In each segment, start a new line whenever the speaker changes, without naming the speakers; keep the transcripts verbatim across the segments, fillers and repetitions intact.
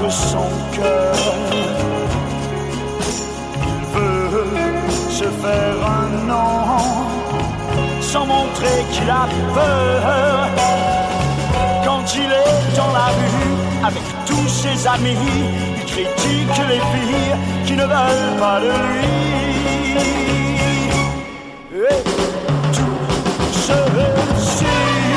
contre son cœur. Il veut se faire un nom sans montrer qu'il a peur. Quand il est dans la rue avec tous ses amis, il critique les filles qui ne veulent pas de lui. Et tout ceci,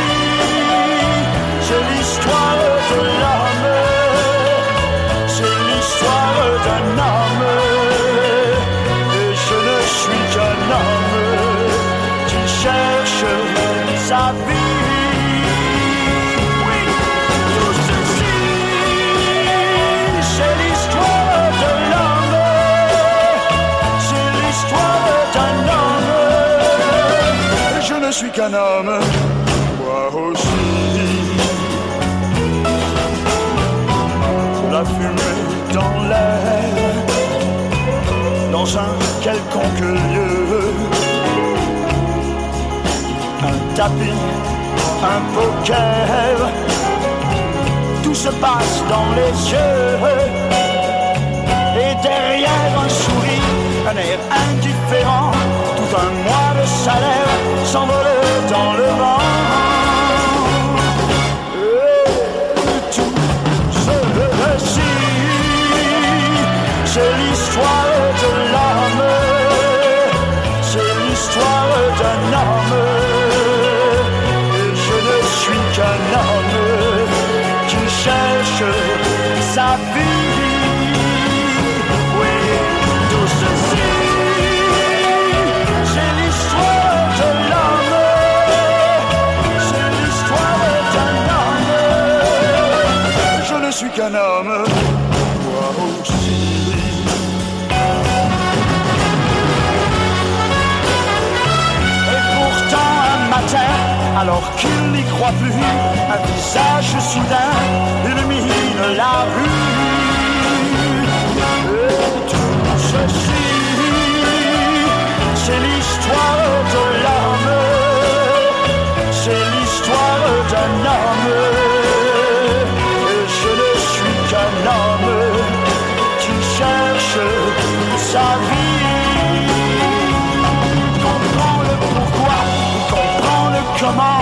c'est l'histoire de l'homme, c'est l'histoire d'un homme. Et je ne suis qu'un homme qui cherche sa vie. Je suis qu'un homme, moi aussi. La fumée dans l'air, dans un quelconque lieu. Un tapis, un poker, tout se passe dans les yeux. Et derrière un sourire, un air indifférent, tout un mois de salaire s'envole dans le vent. Et tout ceci, c'est l'histoire de l'homme, c'est l'histoire d'un homme. Et je ne suis qu'un homme qui cherche sa vie. Oui, tout ceci, c'est l'histoire de l'homme, c'est l'histoire d'un homme. Je ne suis qu'un homme, moi aussi. Et pourtant un matin, alors qu'il n'y croit plus, un visage soudain illumine la rue. Et tout ceci, c'est l'histoire de l'homme, c'est l'histoire d'un homme. Et je ne suis qu'un homme qui cherche sa vie. Comprends le pourquoi, comprends le comment.